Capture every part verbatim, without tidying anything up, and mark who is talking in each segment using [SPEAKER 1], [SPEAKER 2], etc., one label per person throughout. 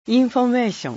[SPEAKER 1] インフォメーション。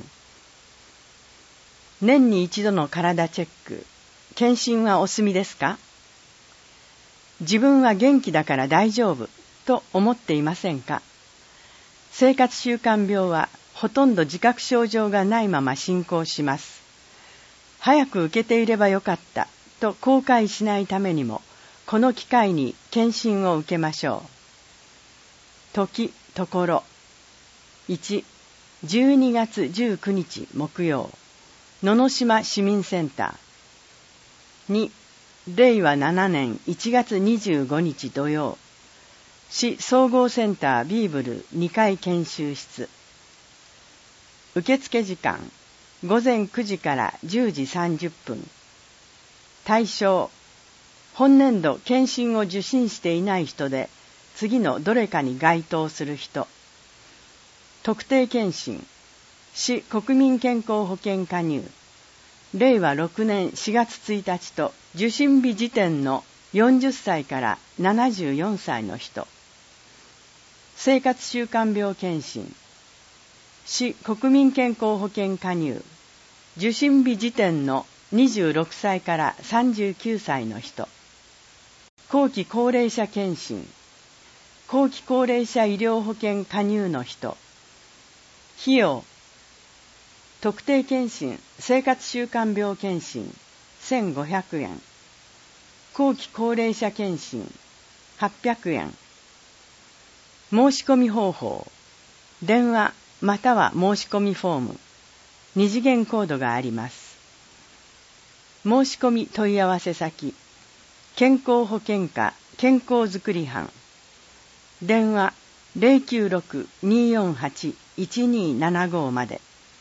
[SPEAKER 1] 年に一度の体チェック。検診はお済みですか？自分は元気だから大丈夫と思っていませんか？生活習慣病はほとんど自覚症状がないまま進行します。早く受けていればよかったと後悔しないためにも、この機会に検診を受けましょう。時、ところ。いち、じゅうにがつじゅうくにち木曜、野々島市民センター。に、れいわななねんいちがつにじゅうごにち土曜、市総合センタービーブルにかい研修室。受付時間、ごぜんくじからじゅうじさんじゅっぷん。対象、本年度検診を受診していない人で、次のどれかに該当する人。特定健診、市国民健康保険加入、れいわろくねんしがつついたちと受診日時点のよんじゅっさいからななじゅうよんさいの人。生活習慣病検診、市国民健康保険加入、受診日時点のにじゅうろくさいからさんじゅうきゅうさいの人。後期高齢者検診、後期高齢者医療保険加入の人。費用、特定健診生活習慣病検診せんごひゃくえん、後期高齢者検診はっぴゃくえん。申し込み方法、電話または申し込みフォーム、二次元コードがあります。申し込み問い合わせ先、健康保険課健康づくり班、電話 ゼロきゅうろく にーよんはち いちにーななご まで。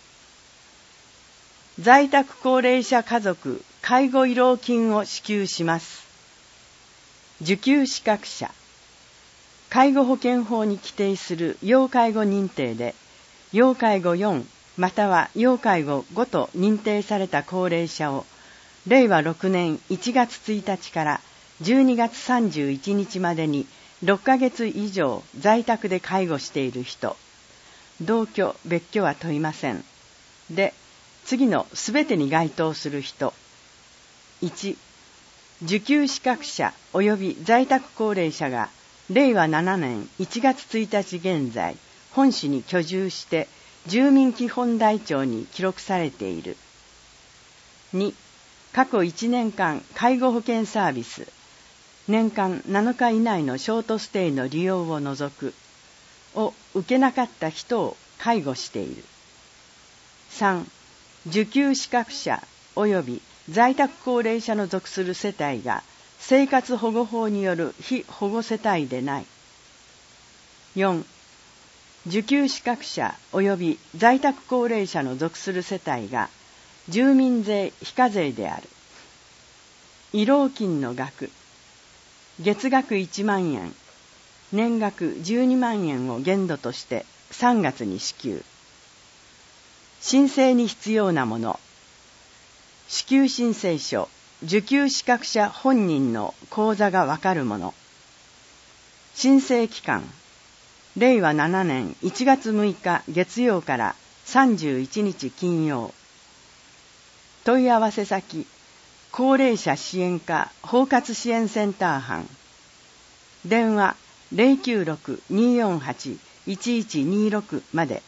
[SPEAKER 1] 在宅高齢者家族介護慰労金を支給します。受給資格者、介護保険法に規定する要介護認定で、要介護よんまたは要介護ごと認定された高齢者を、れいわろくねんいちがつついたちからじゅうにがつさんじゅういちにちまでにろっかげついじょう在宅で介護している人、同居別居は問いません。で、次のすべてに該当する人。いち、受給資格者及び在宅高齢者がれいわななねんいちがつついたち現在本市に居住して住民基本台帳に記録されている。に、過去いちねんかん介護保険サービス年間なのか以内のショートステイの利用を除くを受けなかった人を介護している。さん、受給資格者及び在宅高齢者の属する世帯が生活保護法による被保護世帯でない。よん、受給資格者及び在宅高齢者の属する世帯が住民税非課税である。慰労金の額、月額いちまんえん、年額じゅうにまんえんを限度としてさんがつに支給。申請に必要なもの、支給申請書、受給資格者本人の口座がわかるもの。申請期間、れいわななねんいちがつむいか月曜からさんじゅういちにち金曜。問い合わせ先、高齢者支援課包括支援センター班、電話 ゼロきゅうろく にーよんはち いちいちにーろく まで。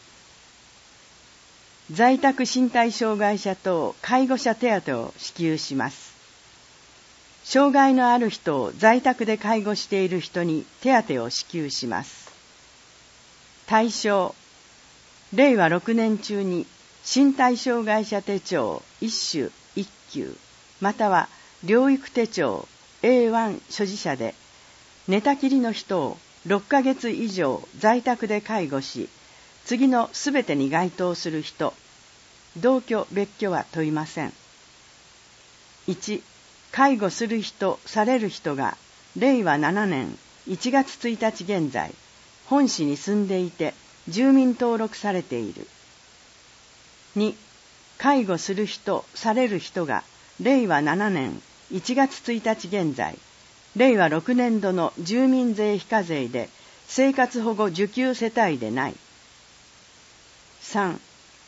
[SPEAKER 1] 在宅身体障害者等介護者手当を支給します。障害のある人を在宅で介護している人に手当を支給します。対象、れいわろくねん中に身体障害者手帳一種一級または療育手帳 エーワン 所持者で寝たきりの人をろっかげついじょう在宅で介護し、次のすべてに該当する人、同居別居は問いません。いち、介護する人される人がれいわななねんいちがつついたち現在本市に住んでいて住民登録されている。に、介護する人される人がれいわななねんいちがつついたち現在れいわろくねんどの住民税非課税で生活保護受給世帯でない。さん、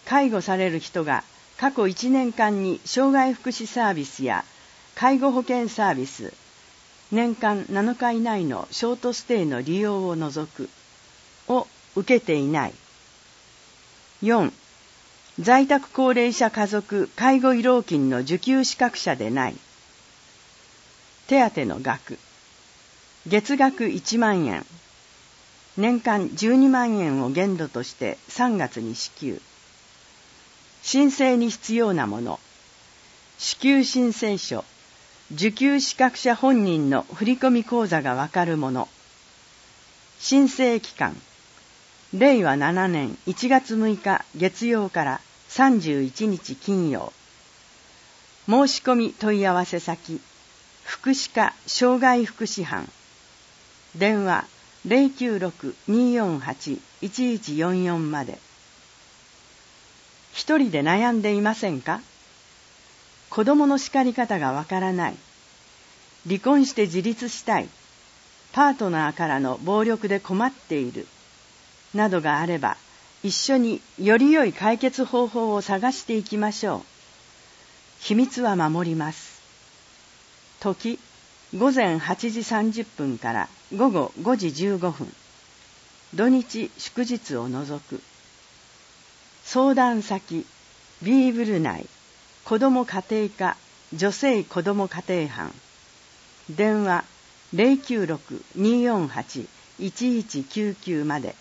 [SPEAKER 1] 介護される人が過去いちねんかんに障害福祉サービスや介護保険サービス、年間なのか以内のショートステイの利用を除くを受けていない。よん、在宅高齢者家族介護慰労金の受給資格者でない。手当の額、月額いちまんえん、年間じゅうにまんえんを限度としてさんがつに支給。申請に必要なもの、支給申請書、受給資格者本人の振込口座がわかるもの。申請期間、れいわななねんいちがつむいか月曜からさんじゅういちにち金曜。申し込み問い合わせ先、福祉課障害福祉班。電話 ゼロきゅうろく にーよんはち いちいちよんよん まで。一人で悩んでいませんか？子供の叱り方がわからない。離婚して自立したい。パートナーからの暴力で困っている。などがあれば、一緒により良い解決方法を探していきましょう。秘密は守ります。時、ごぜんはちじさんじゅっぷんからごごごじじゅうごふん。土日祝日を除く。相談先、ビーブル内、子ども家庭課、女性子ども家庭班。電話 ゼロきゅうろく にーよんはち いちいちきゅうきゅう まで。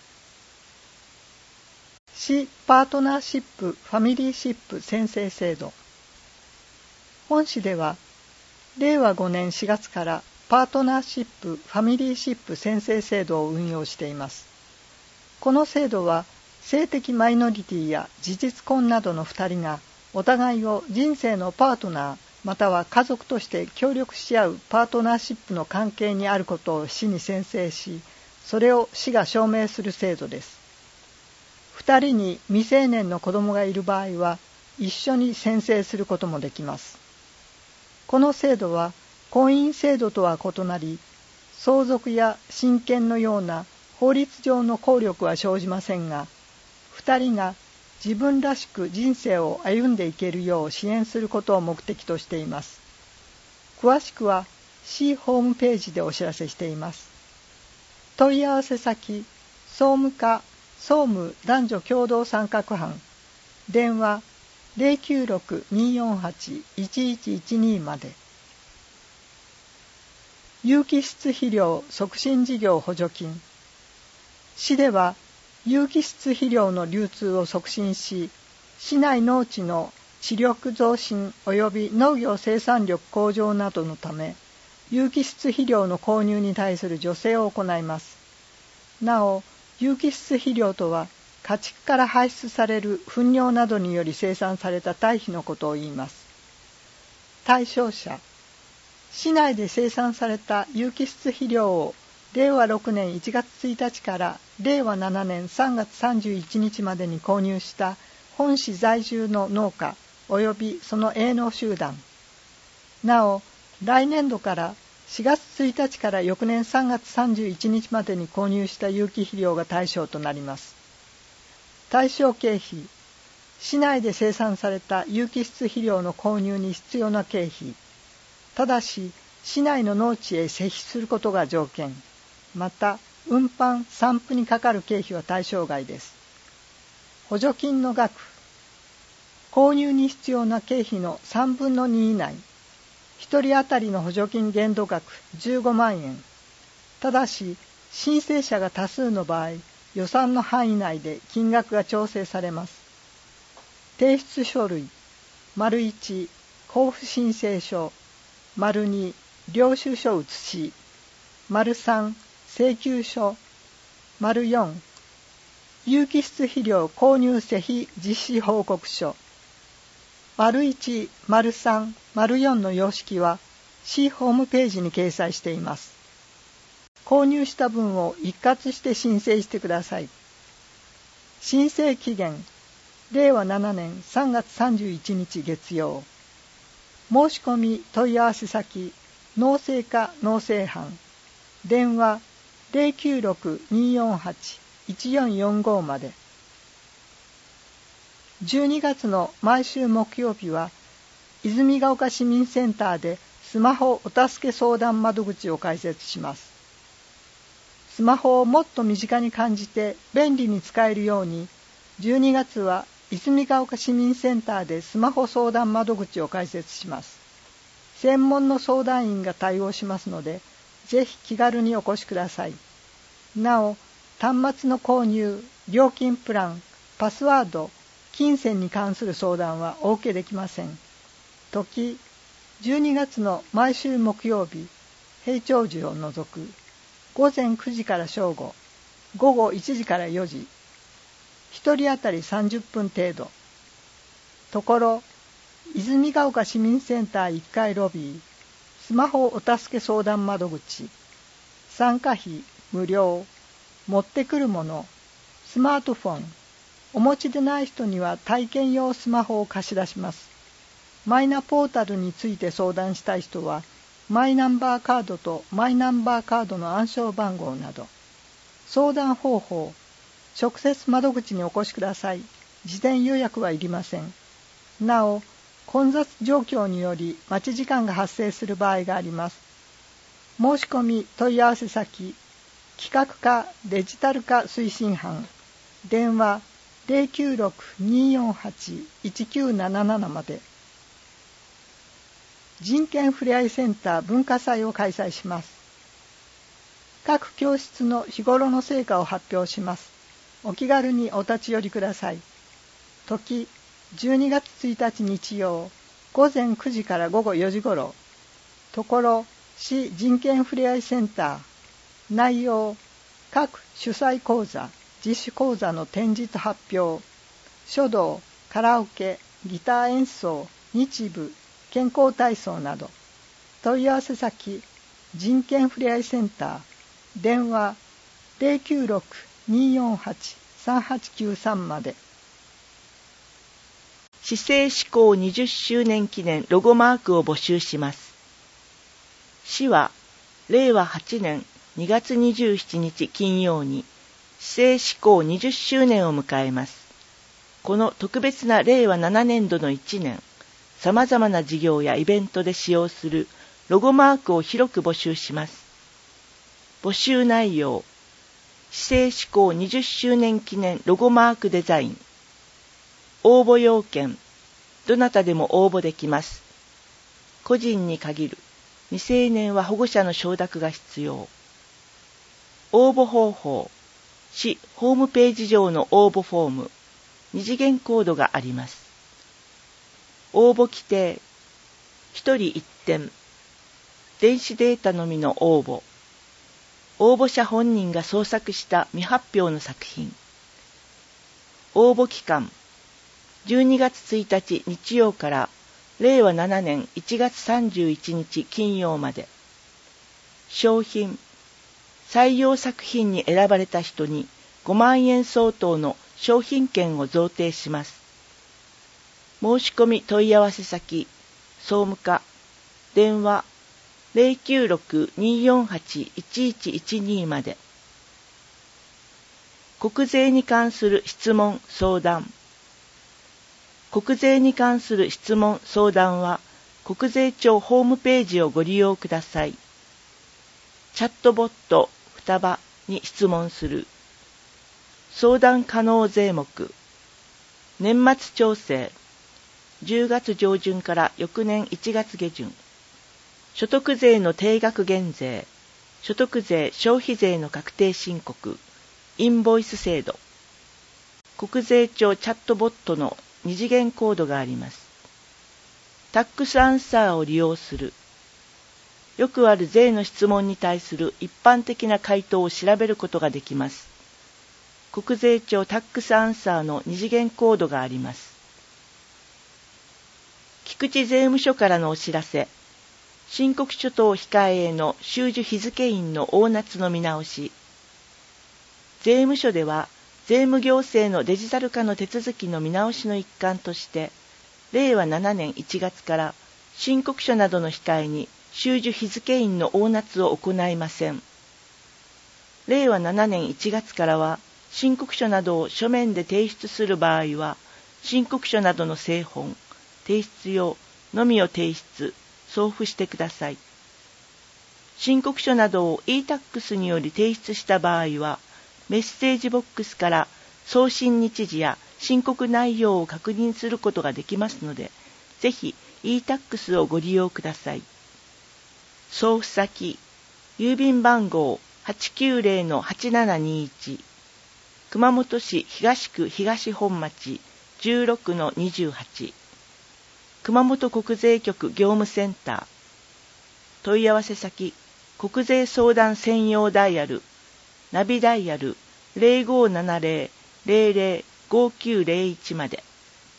[SPEAKER 2] 市パートナーシップファミリーシップ宣誓制度。本市では、れいわごねんしがつからパートナーシップファミリーシップ宣誓制度を運用しています。この制度は、性的マイノリティや事実婚などのふたりがお互いを人生のパートナーまたは家族として協力し合うパートナーシップの関係にあることを市に宣誓し、それを市が証明する制度です。ふたりに未成年の子供がいる場合は一緒に宣誓することもできます。この制度は婚姻制度とは異なり、相続や親権のような法律上の効力は生じませんが、二人が自分らしく人生を歩んでいけるよう支援することを目的としています。詳しくは市ホームページでお知らせしています。問い合わせ先、総務課総務男女共同参画班。電話 ゼロきゅうろく にーよんはち いちいちいちに まで。有機質肥料促進事業補助金。市では有機質肥料の流通を促進し、市内農地の地力増進及び農業生産力向上などのため、有機質肥料の購入に対する助成を行います。なお、有機質肥料とは、家畜から排出される糞尿などにより生産された堆肥のことを言います。対象者、市内で生産された有機質肥料をれいわろくねんいちがつついたちかられいわななねんさんがつさんじゅういちにちまでに購入した本市在住の農家及びその営農集団。なお、来年度からしがつついたちから翌年さんがつさんじゅういちにちまでに購入した有機肥料が対象となります。対象経費、市内で生産された有機質肥料の購入に必要な経費、ただし市内の農地へ施肥することが条件。また、運搬・散布にかかる経費は対象外です。補助金の額、購入に必要な経費のさんぶんのに以内、ひとり当たりの補助金限度額じゅうごまんえん。ただし、申請者が多数の場合、予算の範囲内で金額が調整されます。提出書類、丸いち、交付申請書、丸に、領収書写し、丸さん、請求書、丸よん、有機質肥料購入施費実施報告書。丸いち、丸さん、丸よんの様式は市ホームページに掲載しています。購入した分を一括して申請してください。申請期限、れいわななねんさんがつさんじゅういちにち月曜。申し込み問い合わせ先、農政課農政班。電話ゼロきゅうろく にーよんはち いちよんよんご まで。 じゅうにがつの毎週木曜日は泉ヶ丘市民センターでスマホお助け相談窓口を開設します。スマホをもっと身近に感じて便利に使えるように、じゅうにがつは泉ヶ丘市民センターでスマホ相談窓口を開設します。専門の相談員が対応しますので、ぜひ気軽にお越しください。なお、端末の購入、料金プラン、パスワード、金銭に関する相談はお受けできません。時、じゅうにがつの毎週木曜日、平長寿を除く、ごぜんくじから正午、午後いちじからよじ、ひとり当たりさんじゅっぷん程度。ところ、泉ヶ丘市民センターいっかいロビー、スマホお助け相談窓口、参加費無料、持ってくるもの、スマートフォン、お持ちでない人には体験用スマホを貸し出します。マイナポータルについて相談したい人は、マイナンバーカードとマイナンバーカードの暗証番号など、相談方法、直接窓口にお越しください。事前予約はいりません。なお、混雑状況により待ち時間が発生する場合があります。申し込み問い合わせ先、企画課デジタル化推進班、電話 ゼロきゅうろく にーよんはち いちきゅうななな まで。人権ふれあいセンター文化祭を開催します。各教室の日頃の成果を発表します。お気軽にお立ち寄りください。時、じゅうにがつついたち日曜、ごぜんくじから午後よじごろ。ところ、市人権ふれあいセンター。内容、各主催講座、自主講座の展示と発表、書道、カラオケ、ギター演奏、日舞、健康体操など。問い合わせ先、人権ふれあいセンター。電話 ゼロきゅうろく にーよんはち さんはちきゅうさん まで。
[SPEAKER 3] 市政施行にじゅっしゅうねん記念ロゴマークを募集します。市はれいわはちねんにがつにじゅうしちにち金曜に市政施行にじゅっしゅうねんを迎えます。この特別なれいわななねんどのいちねん、さまざまな事業やイベントで使用するロゴマークを広く募集します。募集内容、市政施行にじゅっしゅうねん記念ロゴマークデザイン。応募要件、どなたでも応募できます。個人に限る、未成年は保護者の承諾が必要。応募方法、市ホームページ上の応募フォーム、二次元コードがあります。応募規定、ひとりいってん、電子データのみの応募。応募者本人が創作した未発表の作品。応募期間、じゅうにがつついたち日曜かられいわななねんいちがつさんじゅういちにち金曜まで。賞品、採用作品に選ばれた人にごまんえん相当の商品券を贈呈します。申し込み問い合わせ先、総務課、電話 ゼロきゅうろく にーよんはち いちいちいちに まで。国税に関する質問・相談。国税に関する質問・相談は、国税庁ホームページをご利用ください。チャットボット双葉に質問する。相談可能税目。年末調整。じゅうがつ上旬から翌年いちがつ下旬。所得税の定額減税。所得税消費税の確定申告。インボイス制度。国税庁チャットボットの二次元コードがあります。タックスアンサーを利用する。よくある税の質問に対する一般的な回答を調べることができます。国税庁タックスアンサーの二次元コードがあります。菊池税務署からのお知らせ。申告書等控えへの収受日付印の大夏の見直し。税務署では、税務行政のデジタル化の手続きの見直しの一環として、れいわななねんいちがつから申告書などの控えに収受日付印の大夏を行いません。れいわななねんいちがつからは、申告書などを書面で提出する場合は、 申告書などの製本、提出用のみを提出、送付してください。申告書などを イータックス により提出した場合は、メッセージボックスから送信日時や申告内容を確認することができますので、ぜひ イータックス をご利用ください。送付先、郵便番号 はちきゅうぜろのはちななにいち、熊本市東区東本町 じゅうろくのにじゅうはち、熊本国税局業務センター、問い合わせ先、国税相談専用ダイヤル、ナビダイヤル ゼロごーななゼロ ゼロゼロ ごきゅうゼロいちまで。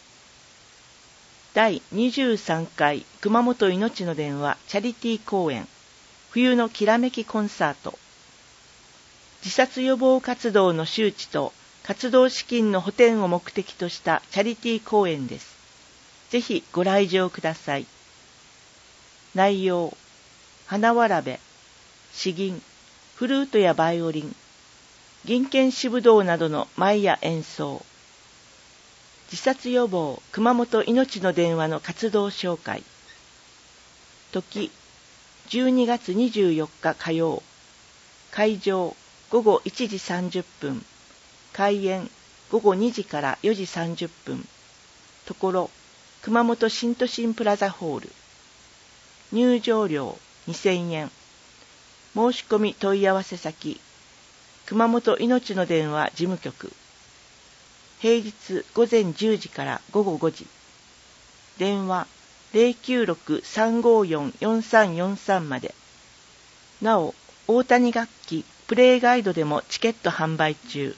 [SPEAKER 3] だいにじゅうさんかい熊本いのちの電話チャリティー公演、冬のきらめきコンサート。自殺予防活動の周知と活動資金の補填を目的としたチャリティー公演です。ぜひご来場ください。内容、花わらべ、詩吟、フルートやバイオリン、銀剣支武道などの舞や演奏。自殺予防熊本いのちの電話の活動紹介。時、じゅうにがつにじゅうよっか火曜。会場、ごごいちじさんじゅっぷん。開演、ごごにじからよじさんじゅっぷん。ところ、熊本新都心プラザホール。入場料にせんえん。申し込み問い合わせ先、熊本いのちの電話事務局。平日午前じゅうじから午後ごじ。電話 ゼロきゅうろく さんごよん よんさんよんさん まで。なお、大谷楽器プレイガイドでもチケット販売中。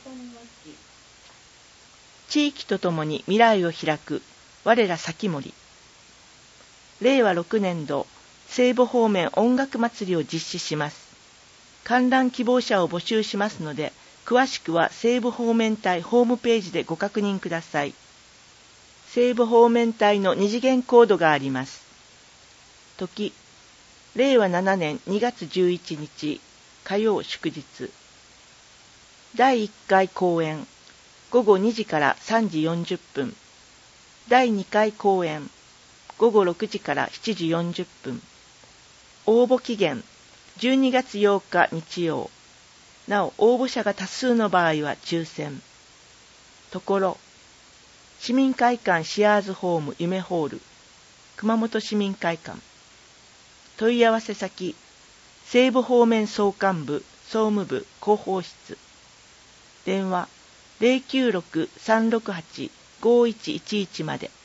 [SPEAKER 3] 地域とともに未来を開く我ら先森。れいわろくねんど西部方面音楽祭りを実施します。観覧希望者を募集しますので、詳しくは西部方面隊ホームページでご確認ください。西部方面隊の二次元コードがあります。時、れいわななねんにがつじゅういちにち火曜祝日。だいいっかい公演、ごごにじからさんじよんじゅっぷん。だいにかい公演、ごごろくじからしちじよんじゅっぷん。応募期限、じゅうにがつようか日曜。なお、応募者が多数の場合は抽選。ところ、市民会館シアーズホーム夢ホール、熊本市民会館。問い合わせ先、西部方面総監部、総務部広報室。電話、ゼロきゅうろく さんろくはち ごいちいちいちまで。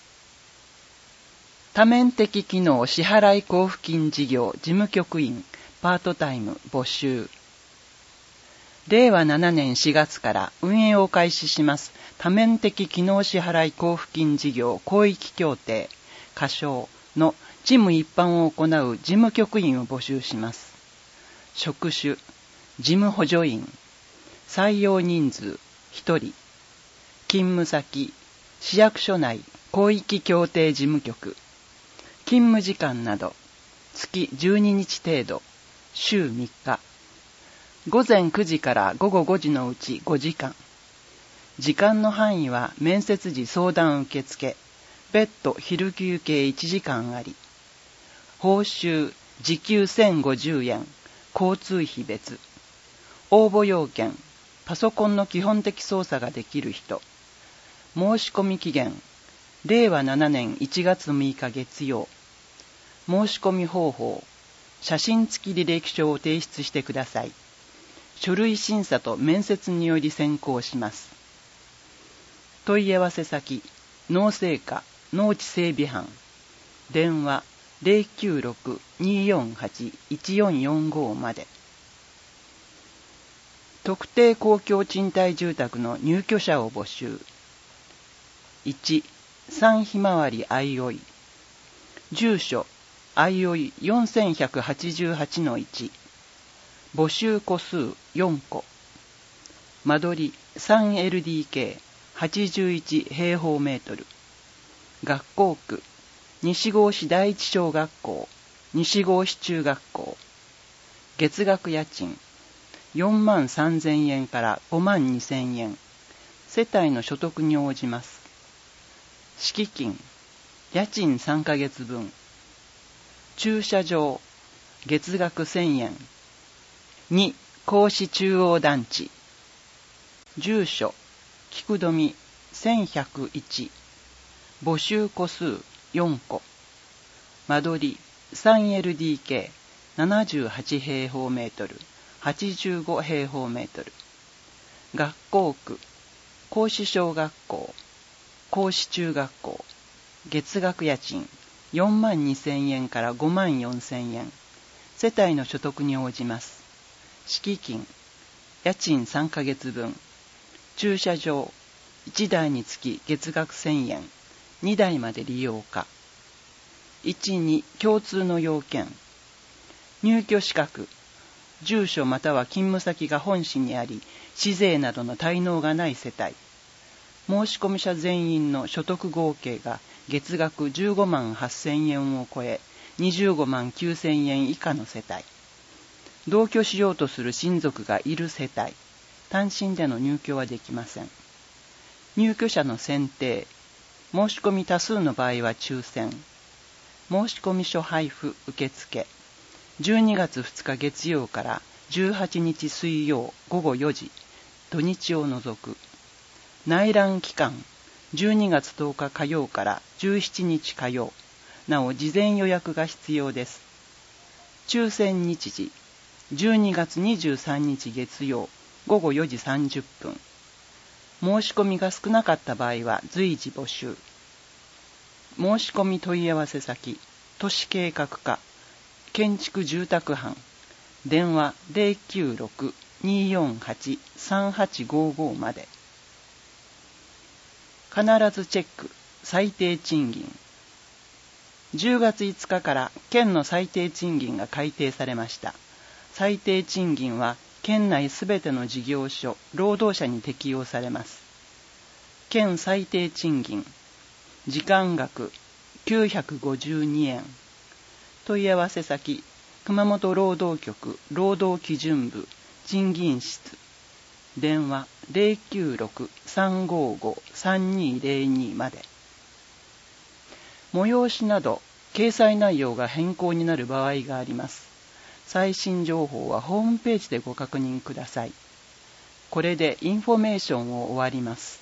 [SPEAKER 4] 多面的機能支払い交付金事業事務局員パートタイム募集。れいわななねんしがつから運営を開始します多面的機能支払い交付金事業広域協定仮称の事務一般を行う事務局員を募集します。職種、事務補助員、採用人数ひとり、勤務先、市役所内広域協定事務局、勤務時間など月じゅうににち程度、週みっか、午前くじから午後ごじのうちごじかん。時間の範囲は面接時相談受付、別途昼休憩いちじかんあり。報酬時給せんごじゅうえん、交通費別。応募要件、パソコンの基本的操作ができる人。申し込み期限、れいわななねんいちがつむいか月曜。申し込み方法、写真付き履歴書を提出してください。書類審査と面接により選考します。問い合わせ先、農政課農地整備班。電話ゼロきゅうろく にーよんはち いちよんよんご まで。特定公共賃貸住宅の入居者を募集。いち、三ひまわりあいおい。住所、あいおいよんせんひゃくはちじゅうはちのいち。募集戸数よんこ。間取り さんエルディーケー、はちじゅういちへいほうメートル。学校区、西郷市第一小学校、西郷市中学校。月額家賃、よんまんさんぜんえんからごまんにせんえん。世帯の所得に応じます。 敷金、家賃さんかげつぶん。駐車場、月額せんえん。に、甲子中央団地。住所、菊富せんひゃくいち。募集戸数よんこ。間取り スリーエルディーケー、ななじゅうはちへいほうメートル、はちじゅうごへいほうメートル。学校区、甲子小学校、甲子中学校。月額家賃よんまんにせんえんからごまんよんせんえん。世帯の所得に応じます。敷金、家賃さんかげつぶん。駐車場、いちだいにつき月額せんえん。にだいまで利用可。いち、に共通の要件。入居資格、住所または勤務先が本市にあり、市税などの滞納がない世帯。申込者全員の所得合計が月額じゅうごまんはっせんえんを超え、にじゅうごまんきゅうせんえん以下の世帯。同居しようとする親族がいる世帯。単身での入居はできません。入居者の選定。申し込み多数の場合は抽選。申込書配布受付。じゅうにがつふつか月曜からじゅうはちにち水曜ごごよじ、土日を除く。内覧期間、じゅうにがつとおか火曜からじゅうしちにち火曜。なお事前予約が必要です。抽選日時、じゅうにがつにじゅうさんにち月曜ごごよじさんじゅっぷん。申し込みが少なかった場合は随時募集。申し込み問い合わせ先、都市計画課、建築住宅班、電話 ゼロきゅうろく にーよんはち さんはちごご まで。必ずチェック、最低賃金。じゅうがついつかから県の最低賃金が改定されました。最低賃金は県内すべての事業所、労働者に適用されます。県最低賃金、時間額きゅうひゃくごじゅうにえん。問い合わせ先、熊本労働局労働基準部賃金室。電話 ゼロきゅうろく さんごご さんにーゼロに まで。催しなど掲載内容が変更になる場合があります。最新情報はホームページでご確認ください。これでインフォメーションを終わります。